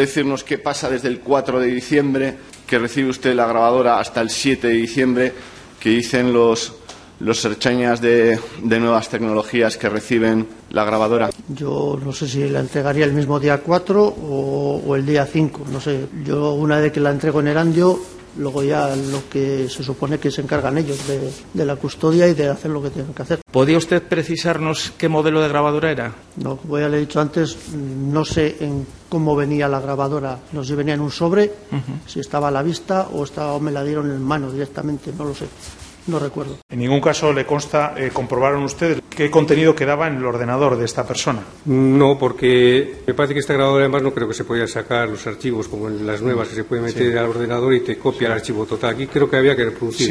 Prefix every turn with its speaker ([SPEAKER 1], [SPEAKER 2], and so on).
[SPEAKER 1] decirnos qué pasa desde el 4 de diciembre, que recibe usted la grabadora, hasta el 7 de diciembre, que dicen los ertzainas de nuevas tecnologías que reciben la grabadora?
[SPEAKER 2] Yo no sé si la entregaría el mismo día 4 o el día 5, no sé. Yo una vez que la entrego en Erandio, luego ya lo que se supone que se encargan ellos de la custodia y de hacer lo que tienen que hacer.
[SPEAKER 3] ¿Podría usted precisarnos qué modelo de grabadora era?
[SPEAKER 2] No, como ya le he dicho antes, no sé en cómo venía la grabadora. No sé si venía en un sobre, si estaba a la vista o me la dieron en mano directamente, no lo sé. No recuerdo.
[SPEAKER 4] En ningún caso le consta, comprobaron ustedes qué contenido quedaba en el ordenador de esta persona.
[SPEAKER 5] No, porque me parece que esta grabadora además no creo que se podía sacar los archivos como en las nuevas, que se puede meter al ordenador y te copia el archivo total. Aquí creo que había que reproducir.